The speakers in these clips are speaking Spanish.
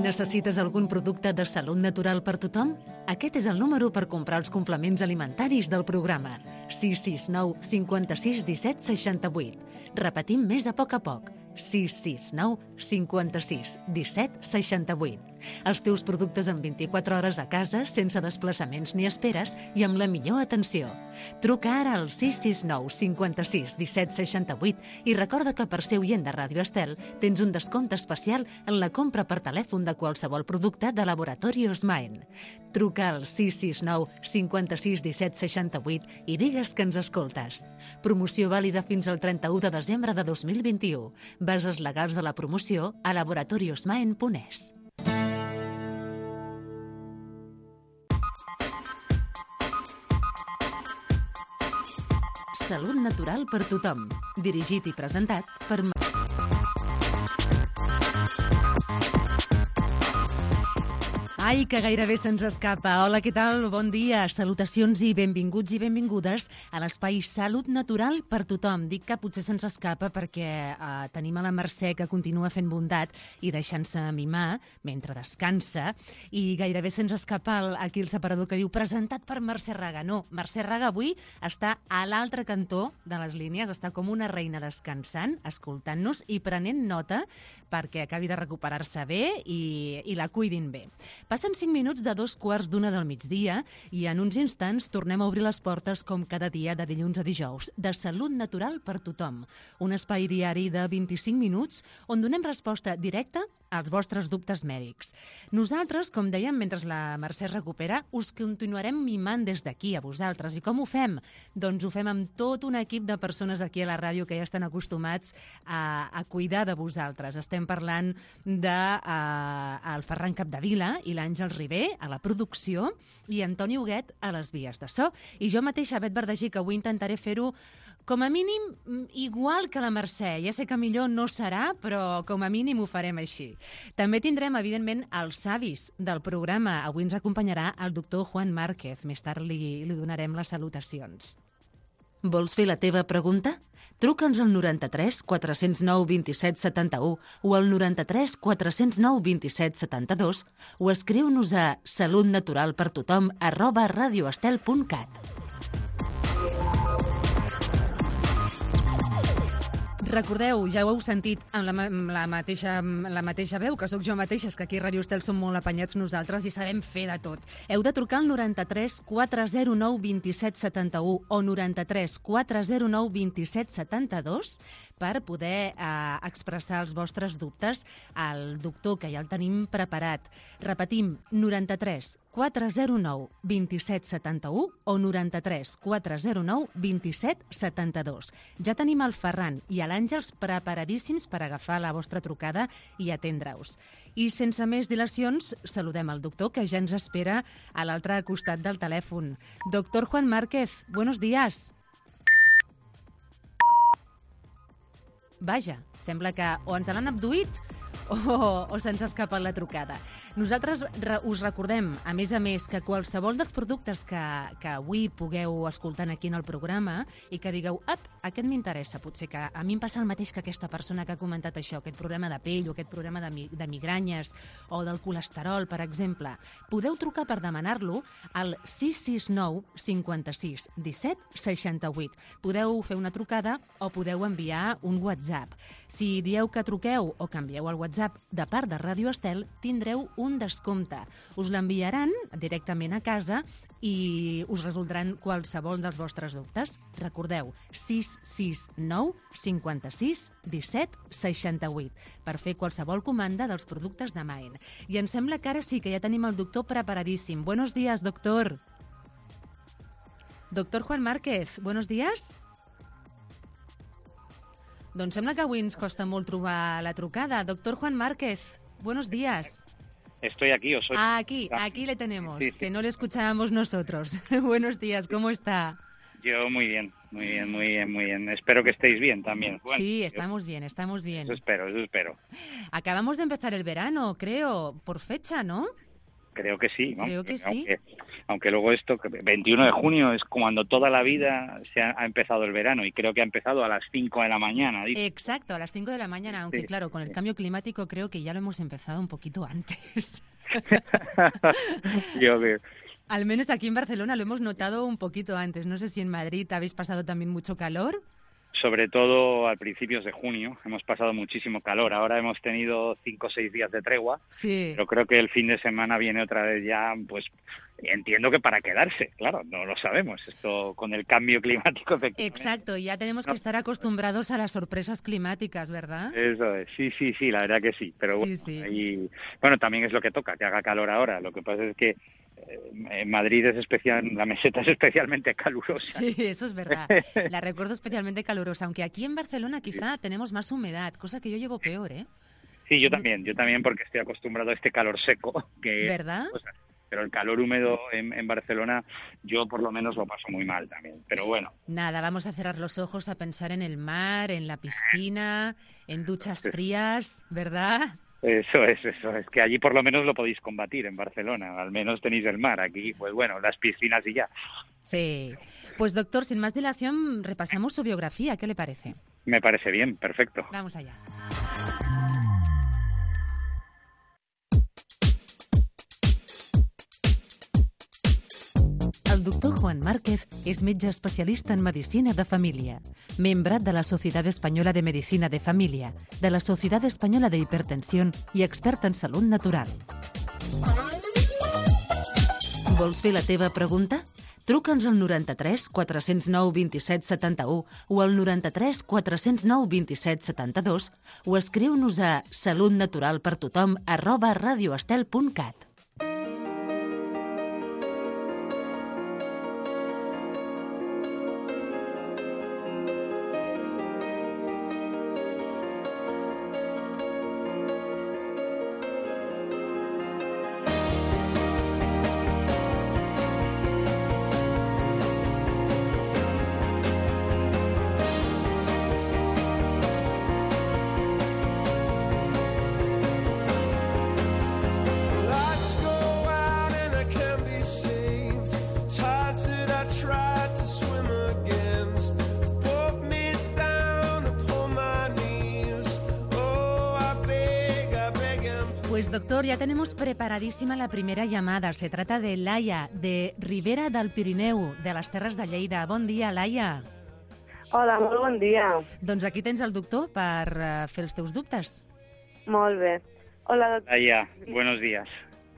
Necessites algun producte de salut natural per tothom? Aquest és el número per comprar els complements alimentaris del programa. 669 56 17 68. Repetim més a poc. 669 56 17 68. Els teus productes en 24 hores a casa, sense desplaçaments ni esperes i amb la millor atenció. Truca ara al 669 56 17 68 i recorda que per ser oient de Ràdio Estel tens un descompte especial en la compra per telèfon de qualsevol producte de Laboratori Osmaen. Truca al 669 56 17 68 i digues que ens escoltes. Promoció vàlida fins al 31 de desembre de 2021. Bases legals de la promoció a laboratoriosmaen.es. Salut natural per tothom. Dirigit i presentat per... Ai, que gairebé se'ns escapa. Hola, què tal? Bon dia. Salutacions i benvinguts i benvingudes a l'espai Salut Natural per tothom. Dic que potser se'ns escapa perquè tenim a la Mercè que continua fent bondat i deixant-se mimar mentre descansa i gairebé se'ns escapa aquí el separador que diu presentat per Mercè Raga. No, Mercè Raga avui està a l'altre cantó de les línies, està com una reina descansant, escoltant-nos i prenent nota perquè acabi de recuperar-se bé i la cuidin bé. Passen 5 minuts de 2:15 del migdia i en uns instants tornem a obrir les portes com cada dia de dilluns a dijous, de Salut Natural per tothom. Un espai diari de 25 minuts on donem resposta directa als vostres dubtes mèdics. Nosaltres, com dèiem, mentre la Mercè es recupera, us continuarem mimant des d'aquí a vosaltres. I com ho fem? Doncs ho fem amb tot un equip de persones aquí a la ràdio que ja estan acostumats a cuidar de vosaltres. Estem parlant del Ferran Capdevila i l'Àngels Ribé a la producció i Antoni Huguet a les vies de so. I jo mateixa, Bet Verdagí, que avui intentaré fer-ho com a mínim igual que la Mercè. Ja sé que millor no serà, però com a mínim ho farem així. També tindrem, evidentment, els savis del programa. Avui ens acompanyarà el doctor Juan Márquez. Més tard li donarem les salutacions. Vols fer la teva pregunta? Truca'ns al 93 409 27 71 o al 93 409 27 72 o escriu-nos a salutnaturalpertothom@radioestel.cat. Recordeu, ja ho heu sentit en la mateixa veu, que sóc jo mateixa, és que aquí a Ràdio Estel som molt apanyats nosaltres i sabem fer de tot. Heu de trucar al 93 409 27 71 o 93 409 27 72 per poder expressar els vostres dubtes al doctor, que ja el tenim preparat. Repetim, 93 409 27 71 o 93 409 27 72. Ja tenim el Ferran i l'Àngels preparadíssims per agafar la vostra trucada i atendre-us. I sense més dilacions, saludem al doctor, que ja ens espera a l'altre costat del telèfon. Doctor Juan Márquez, buenos días. Vaja, sembla que o ens l'han abduït o se'ns ha escapat la trucada. Nosaltres us recordem, a més, que qualsevol dels productes que avui pugueu escoltar aquí en el programa i que digueu, aquest m'interessa, potser que a mi em passa el mateix que aquesta persona que ha comentat això, aquest problema de pell o aquest problema de migranyes o del colesterol, per exemple, podeu trucar per demanar-lo al 669 56 17 68. Podeu fer una trucada o podeu enviar un WhatsApp. Si dieu que truqueu o canvieu el WhatsApp de part de Ràdio Estel, tindreu un descompte. Us l'enviaran directament a casa i us resoldran qualsevol dels vostres dubtes. Recordeu, 669 56 17 68 per fer qualsevol comanda dels productes de Maen. I em sembla que ara sí que ja tenim el doctor preparadíssim. Buenos días, doctor. Doctor Juan Márquez, buenos días. Doncs sembla que avui ens costa molt trobar la trucada. Doctor Juan Márquez, buenos días. Estoy aquí, o soy... Aquí le tenemos, sí. Que no le escuchábamos nosotros. Buenos días, ¿cómo está? Yo muy bien. Espero que estéis bien también. Bueno, sí, estamos bien. Eso espero. Acabamos de empezar el verano, creo, por fecha, ¿no? Creo que sí, ¿no? Creo que sí. aunque luego esto, 21 de junio es cuando toda la vida ha empezado el verano y creo que ha empezado a las 5 de la mañana. ¿Dice? Exacto, a las 5 de la mañana, aunque Sí, claro, con el cambio climático creo que ya lo hemos empezado un poquito antes. Yo veo. Al menos aquí en Barcelona lo hemos notado un poquito antes. No sé si en Madrid habéis pasado también mucho calor. Sobre todo a principios de junio, hemos pasado muchísimo calor. Ahora hemos tenido 5 o 6 días de tregua, Sí. pero creo que el fin de semana viene otra vez ya, pues entiendo que para quedarse, claro, no lo sabemos. Esto con el cambio climático, efectivamente. Exacto, ya tenemos que estar acostumbrados a las sorpresas climáticas, ¿verdad? Eso es, sí, la verdad que sí. Pero bueno, Sí. y, bueno, también es lo que toca, que haga calor ahora. Lo que pasa es que en Madrid es especial, la meseta es especialmente calurosa. Sí, eso es verdad. La recuerdo especialmente calurosa, aunque aquí en Barcelona quizá tenemos más humedad, cosa que yo llevo peor, ¿eh? Sí, yo también porque estoy acostumbrado a este calor seco, que ¿Verdad? pero el calor húmedo en Barcelona yo por lo menos lo paso muy mal también. Pero bueno. Nada, vamos a cerrar los ojos a pensar en el mar, en la piscina, en duchas frías, ¿verdad? Eso es, que allí por lo menos lo podéis combatir en Barcelona, al menos tenéis el mar, aquí pues bueno, las piscinas y ya. Sí. Pues doctor, sin más dilación, repasamos su biografía, ¿qué le parece? Me parece bien, perfecto. Vamos allá. El doctor Juan Márquez és metge especialista en medicina de família, membre de la Societat Espanyola de Medicina de Família, de la Societat Espanyola de Hipertensión i expert en salut natural. Vols fer la teva pregunta? Truca'ns al 93 409 27 71 o al 93 409 27 72 o escriu-nos a salutnaturalpertothom@radioestel.cat. Pues doctor, ya tenemos preparadísima la primera llamada. Se trata de Laia, de Ribera del Pirineu, de les Terres de Lleida. Bon dia, Laia. Hola, molt bon dia. Doncs aquí tens el doctor per fer els teus dubtes. Molt bé. Hola, doctor. Laia, buenos días.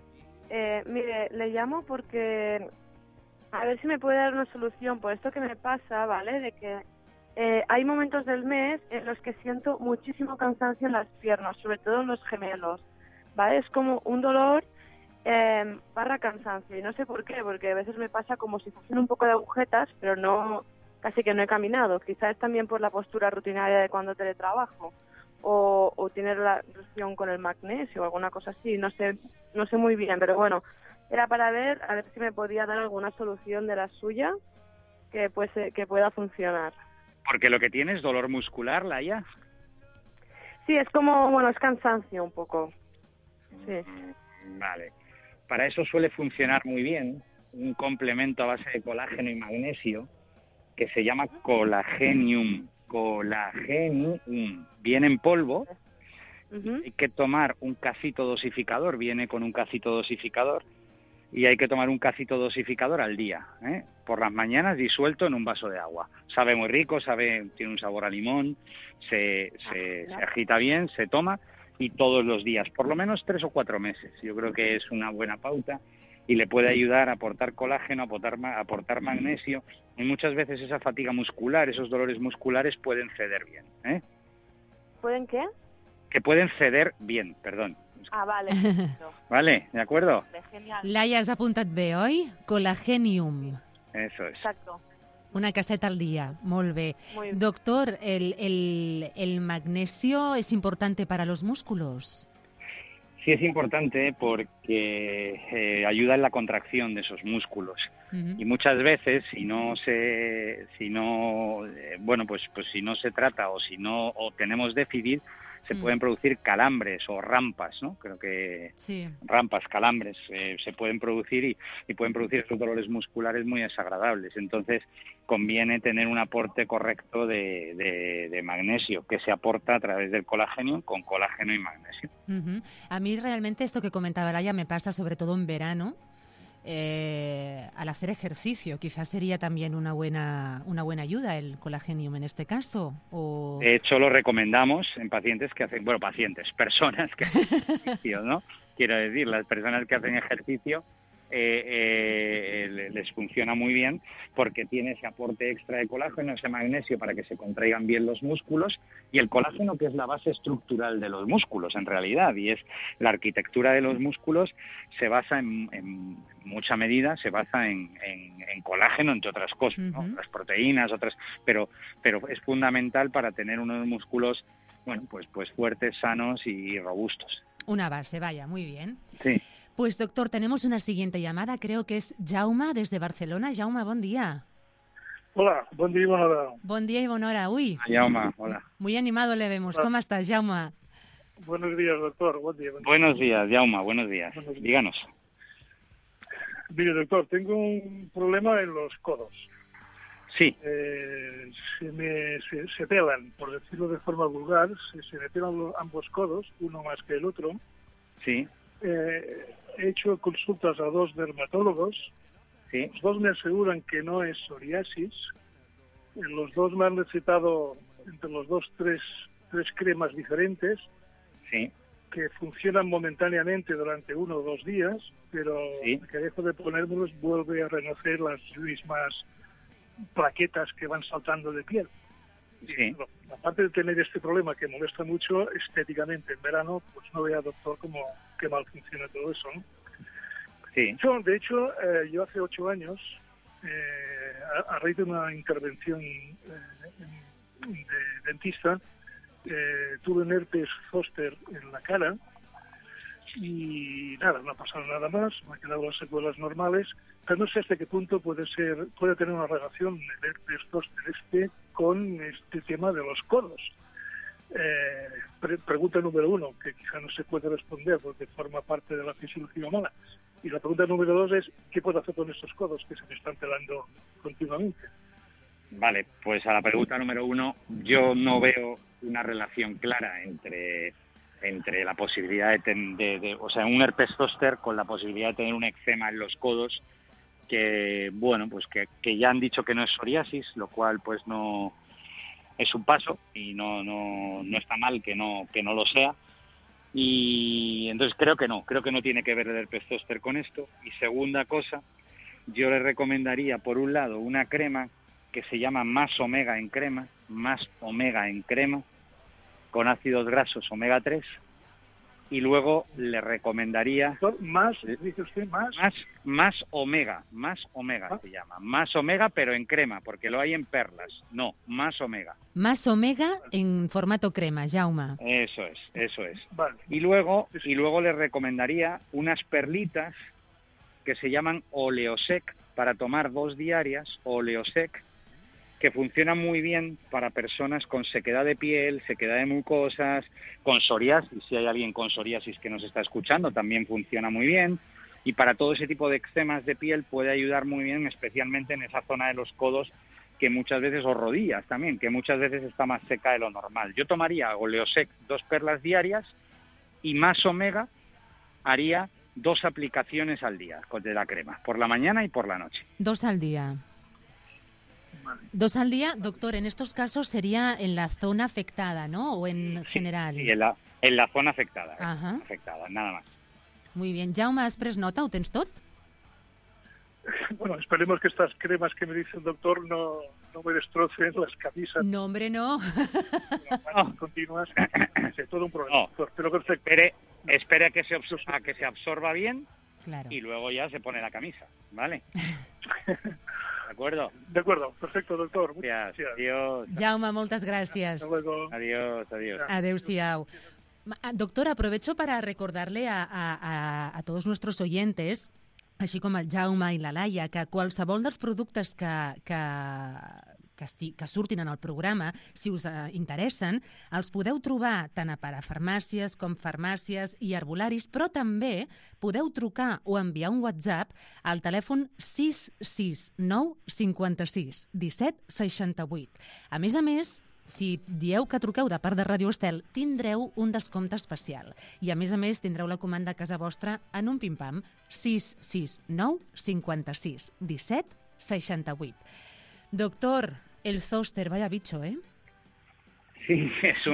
Mire, le llamo porque a ver si me puede dar una solución por esto que me pasa, ¿vale? De que hay momentos del mes en los que siento muchísimo cansancio en las piernas, sobre todo en los gemelos, ¿vale? Es como un dolor barra cansancio, y no sé por qué, porque a veces me pasa como si fuesen un poco de agujetas, pero no, casi que no he caminado. Quizás es también por la postura rutinaria de cuando teletrabajo, o tiene relación con el magnesio o alguna cosa así, no sé muy bien, pero bueno, era para ver a ver si me podía dar alguna solución de la suya que pueda funcionar. Porque lo que tiene es dolor muscular, Laia. Sí, es como, bueno, es cansancio un poco. Sí. Vale. Para eso suele funcionar muy bien un complemento a base de colágeno y magnesio que se llama Colagenium. Colagenium. Viene en polvo. Uh-huh. Hay que tomar un cacito dosificador. Viene con un cacito dosificador. Y hay que tomar un cacito dosificador al día, por las mañanas disuelto en un vaso de agua. Sabe muy rico, tiene un sabor a limón, se agita bien, se toma y todos los días, por lo menos 3 o 4 meses. Yo creo que es una buena pauta y le puede ayudar a aportar colágeno, a aportar magnesio, y muchas veces esa fatiga muscular, esos dolores musculares pueden ceder bien. ¿Pueden qué? Que pueden ceder bien, perdón. Ah, vale. Vale, ¿de acuerdo? Genial. Laia, has apuntat bé, oi? Colagenium. Eso es. Exacto. Una caseta al día, molt bé. Muy bien. Doctor, ¿el magnesio es importante para los músculos? Sí, es importante porque ayuda en la contracción de esos músculos. Uh-huh. Y muchas veces, si no se trata o tenemos déficit, se pueden producir calambres o rampas, ¿no? Creo que Sí. rampas, calambres, se pueden producir y pueden producir esos dolores musculares muy desagradables. Entonces, conviene tener un aporte correcto de magnesio, que se aporta a través del colágeno, con colágeno y magnesio. Ujú. A mí realmente esto que comentaba Laia me pasa sobre todo en verano, al hacer ejercicio. Quizás sería también una buena ayuda el colágeno en este caso. O... De hecho, lo recomendamos en pacientes que hacen, personas que hacen ejercicio, ¿no? Quiero decir, las personas que hacen ejercicio les funciona muy bien porque tiene ese aporte extra de colágeno, ese magnesio para que se contraigan bien los músculos, y el colágeno, que es la base estructural de los músculos en realidad, y es la arquitectura de los músculos, se basa en mucha medida, se basa en colágeno, entre otras cosas, ¿no? Otras proteínas, pero es fundamental para tener unos músculos, bueno, pues fuertes, sanos y robustos. Una base, vaya, muy bien. Sí. Pues, doctor, tenemos una siguiente llamada, creo que es Jaume, desde Barcelona. Jaume, bon dia. Hola, buen día y buena hora. Bon dia y bona hora. Uy, Jaume, hola. muy animado le vemos. ¿Cómo estás, Jaume? Buenos días, doctor. Buen día. Buenos días, Jaume, buenos días. Díganos. Mire, doctor, tengo un problema en los codos. Sí. Se pelan, por decirlo de forma vulgar, se me pelan ambos codos, uno más que el otro. Sí. He hecho consultas a 2 dermatólogos. Sí. Los 2 me aseguran que no es psoriasis. Los 2 me han recetado entre los 2 tres cremas diferentes. Sí. Que funcionan momentáneamente durante 1 o 2 días, pero sí. que dejo de ponérmelos vuelve a renacer las mismas plaquetas que van saltando de piel. Sí. Bueno, aparte de tener este problema que molesta mucho estéticamente en verano, pues no vea, doctor, qué mal funciona todo eso, ¿no? Sí. De hecho, yo hace 8 años, a raíz de una intervención de dentista, tuve un herpes zóster en la cara y nada, no ha pasado nada más, me han quedado las secuelas normales, pero no sé hasta qué punto puede tener una relación el herpes zóster con este tema de los codos. Pregunta número 1, que quizá no se puede responder porque forma parte de la fisiología humana. Y la pregunta número 2 es, ¿qué puedo hacer con estos codos que se me están pelando continuamente? Vale, pues a la pregunta número 1, yo no veo una relación clara entre la posibilidad o sea, un herpes zóster con la posibilidad de tener un eczema en los codos, que bueno, pues que ya han dicho que no es psoriasis, lo cual pues no es un paso y no está mal que no lo sea. Y entonces creo que no tiene que ver el herpes zóster con esto. Y segunda cosa, yo le recomendaría por un lado una crema que se llama Más Omega en crema, con ácidos grasos omega 3, y luego le recomendaría dice usted más omega se llama, Más Omega pero en crema, porque lo hay en perlas, no, Más Omega. Más Omega en formato crema, Jaume. Eso es. Vale. Y luego le recomendaría unas perlitas que se llaman Oleosec, para tomar 2 diarias, Oleosec, que funciona muy bien para personas con sequedad de piel, sequedad de mucosas, con psoriasis. Si hay alguien con psoriasis que nos está escuchando, también funciona muy bien. Y para todo ese tipo de eczemas de piel puede ayudar muy bien, especialmente en esa zona de los codos, que muchas veces, o rodillas también, que muchas veces está más seca de lo normal. Yo tomaría Oleosec 2 perlas diarias y Más Omega haría 2 aplicaciones al día de la crema, por la mañana y por la noche. 2 al día. 2 al día, doctor, en estos casos sería en la zona afectada, ¿no? ¿O en general? Sí, en la zona afectada. Ajá. Afectada, nada más. Muy bien. Jaume, has pres nota? Ho tens tot? Bueno, esperemos que estas cremas que me dice el doctor no me destrocen las camisas. No, hombre, no. Continuas. Es todo un problema, doctor, pero perfecto. Espere a que se absorba bien. Claro. Y luego ya se pone la camisa, ¿vale? ¿De acuerdo? De acuerdo, perfecto, doctor. Gracias. Adiós. Jaume, moltes gràcies. Hasta luego. Adiós. Adéu-siau. Doctor, aprovecho para recordarle a todos nuestros oyentes, així com el Jaume i la Laia, que qualsevol dels productes que que surtin en el programa, si us interessen, els podeu trobar tant a parafarmàcies com farmàcies i herbolaris, però també podeu trucar o enviar un WhatsApp al telèfon 669 56 17 68. A més, si dieu que truqueu de part de Ràdio Estel, tindreu un descompte especial. I a més, tindreu la comanda a casa vostra en un pim-pam 669 56 17 68. Doctor, el zóster, vaya bicho, ¿eh? Sí,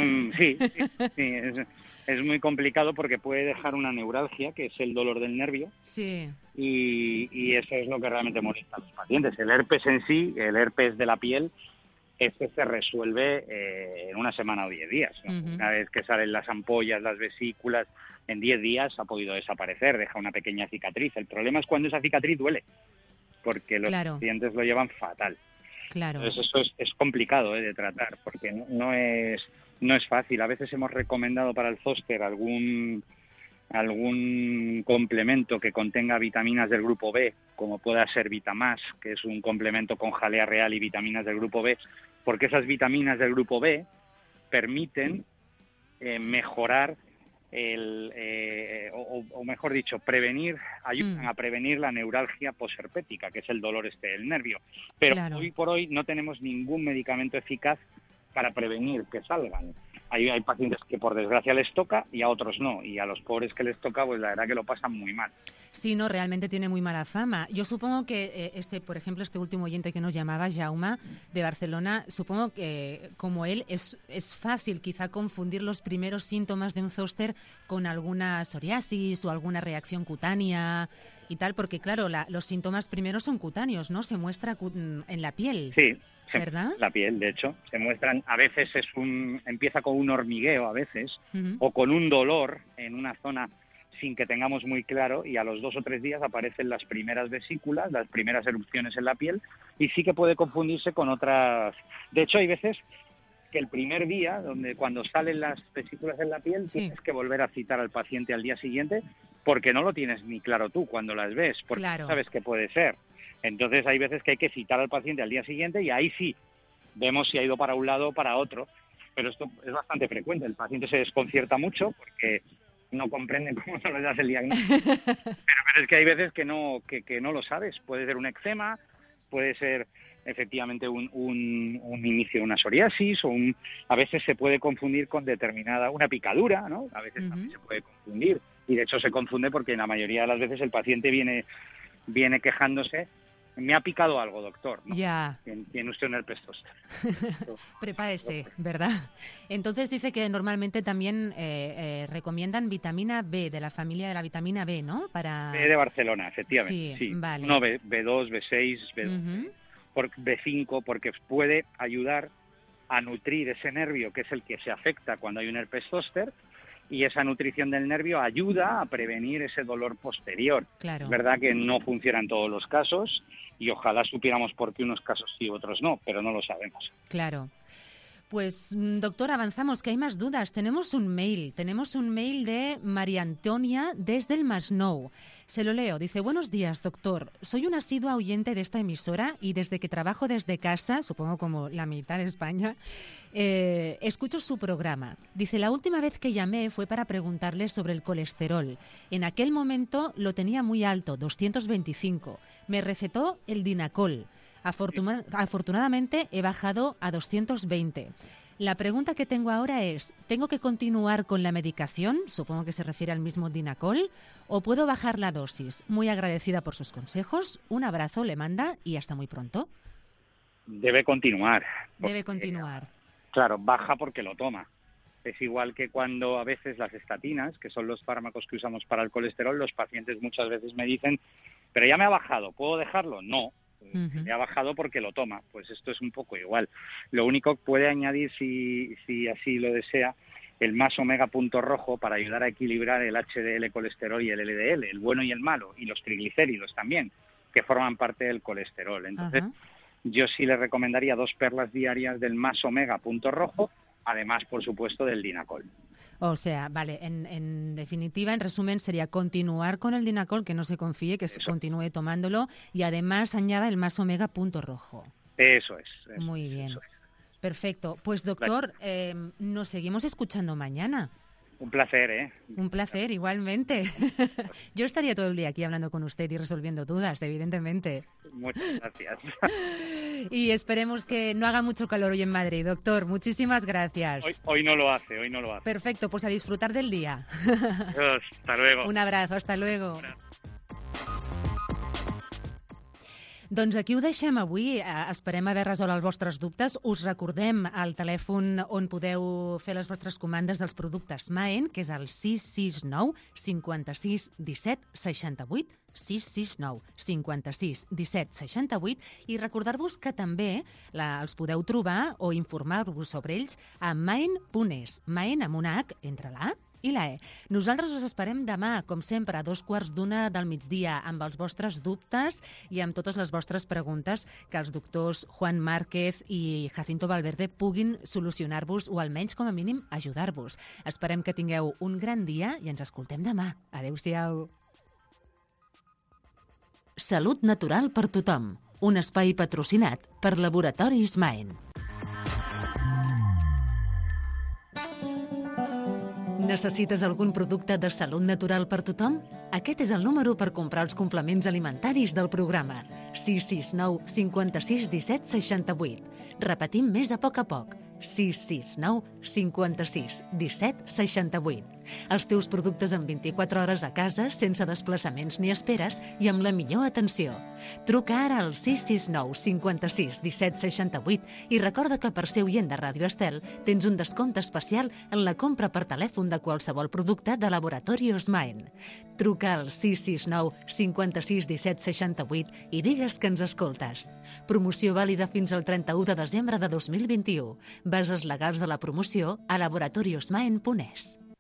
es muy complicado porque puede dejar una neuralgia, que es el dolor del nervio. Sí. Y eso es lo que realmente molesta a los pacientes. El herpes en sí, el herpes de la piel, este se resuelve en una semana o 10 días. ¿No? Uh-huh. Una vez que salen las ampollas, las vesículas, en 10 días ha podido desaparecer, deja una pequeña cicatriz. El problema es cuando esa cicatriz duele, porque los pacientes lo llevan fatal. Claro. Entonces eso es complicado de tratar, porque no es fácil. A veces hemos recomendado para el zóster algún complemento que contenga vitaminas del grupo B, como pueda ser Vitamás, que es un complemento con jalea real y vitaminas del grupo B, porque esas vitaminas del grupo B permiten mejorar o mejor dicho, ayudan a prevenir la neuralgia posherpética, que es el dolor del nervio. Pero hoy por hoy no tenemos ningún medicamento eficaz para prevenir que salgan. Hay pacientes que por desgracia les toca y a otros no, y a los pobres que les toca, pues la verdad que lo pasan muy mal. Sí, no, realmente tiene muy mala fama. Yo supongo que por ejemplo, este último oyente que nos llamaba, Jaume, de Barcelona, supongo que como él es fácil quizá confundir los primeros síntomas de un zóster con alguna psoriasis o alguna reacción cutánea y tal, porque claro, los síntomas primeros son cutáneos, ¿no? Se muestra en la piel. Sí. ¿Verdad? La piel, de hecho, se muestran, a veces empieza con un hormigueo, a veces, uh-huh, o con un dolor en una zona sin que tengamos muy claro, y a los 2 o 3 días aparecen las primeras vesículas, las primeras erupciones en la piel, y sí que puede confundirse con otras. De hecho, hay veces que el primer día, cuando salen las vesículas en la piel, tienes que volver a citar al paciente al día siguiente, porque no lo tienes ni claro tú cuando las ves, porque no sabes qué puede ser. Entonces hay veces que hay que citar al paciente al día siguiente y ahí sí vemos si ha ido para un lado o para otro. Pero esto es bastante frecuente. El paciente se desconcierta mucho porque no comprende cómo no le das el diagnóstico. Pero es que hay veces que no lo sabes. Puede ser un eczema, puede ser efectivamente un inicio de una psoriasis, a veces se puede confundir con una picadura, ¿no? A veces también se puede confundir. Y de hecho se confunde porque en la mayoría de las veces el paciente viene quejándose. Me ha picado algo, doctor, ¿no? Ya. Tiene usted un herpes zóster. Prepárese, ¿verdad? Entonces dice que normalmente también recomiendan vitamina B, de la familia de la vitamina B, ¿no? B de Barcelona, efectivamente. Sí. Vale. No, B2, B6, B2, B5, porque puede ayudar a nutrir ese nervio, que es el que se afecta cuando hay un herpes zóster, y esa nutrición del nervio ayuda a prevenir ese dolor posterior. Claro. Es verdad que no funciona en todos los casos y ojalá supiéramos por qué unos casos sí y otros no, pero no lo sabemos. Claro. Pues, doctor, avanzamos, que hay más dudas. Tenemos un mail de María Antonia desde el Masnou. Se lo leo. Dice: buenos días, doctor. Soy una asidua oyente de esta emisora y desde que trabajo desde casa, supongo como la mitad de España, escucho su programa. Dice: la última vez que llamé fue para preguntarle sobre el colesterol. En aquel momento lo tenía muy alto, 225. Me recetó el Dinacol. Afortunadamente he bajado a 220. La pregunta que tengo ahora es, ¿tengo que continuar con la medicación? Supongo que se refiere al mismo Dinacol. ¿O puedo bajar la dosis? Muy agradecida por sus consejos. Un abrazo le manda y hasta muy pronto. Debe continuar. Debe continuar. Claro, baja porque lo toma. Es igual que cuando a veces las estatinas, que son los fármacos que usamos para el colesterol, los pacientes muchas veces me dicen, pero ya me ha bajado, ¿puedo dejarlo? No. Le ha bajado porque lo toma, pues esto es un poco igual. Lo único que puede añadir, si así lo desea, el más omega punto rojo para ayudar a equilibrar el HDL colesterol y el LDL, el bueno y el malo, y los triglicéridos también, que forman parte del colesterol. Entonces, yo sí le recomendaría 2 perlas diarias del más omega punto rojo, además, por supuesto, del Dinacol. O sea, vale, en definitiva, en resumen, sería continuar con el Dinacol, que no se confíe, que continúe tomándolo, y además añada el más omega punto rojo. Eso es. Muy bien. Eso es. Perfecto. Pues doctor, nos seguimos escuchando mañana. Un placer, ¿eh? Un placer, igualmente. Yo estaría todo el día aquí hablando con usted y resolviendo dudas, evidentemente. Muchas gracias. Y esperemos que no haga mucho calor hoy en Madrid, doctor. Muchísimas gracias. Hoy no lo hace, Perfecto, pues a disfrutar del día. Adiós, hasta luego. Un abrazo, hasta luego. Doncs aquí ho deixem avui. Esperem haver resolt els vostres dubtes. Us recordem el telèfon on podeu fer les vostres comandes dels productes Maen, que és el 669 56 17 68, 669 56 17 68, i recordar-vos que també els podeu trobar o informar-vos sobre ells a maen.es, Maen amb una H entre la A i la E. Nosaltres us esperem demà, com sempre, a 2:15 del migdia, amb els vostres dubtes i amb totes les vostres preguntes que els doctors Juan Márquez i Jacinto Valverde puguin solucionar-vos o almenys, com a mínim, ajudar-vos. Esperem que tingueu un gran dia i ens escoltem demà. Adéu-siau. Salut natural per tothom. Un espai patrocinat per Laboratoris Maen. Necessites algun producte de salut natural per tothom? Aquest és el número per comprar els complements alimentaris del programa. 669 56 17 68. Repetim més a poc. 669 56 17 68. Els teus productes en 24 hores a casa, sense desplaçaments ni esperes i amb la millor atenció. Truca ara al 669 56 17 68 i recorda que per ser oient de Ràdio Estel tens un descompte especial en la compra per telèfon de qualsevol producte de Laboratorios Maen. Truca al 669 56 17 68 i digues que ens escoltes. Promoció vàlida fins al 31 de desembre de 2021. Bases legals de la promoció a laboratoriosmaen.es.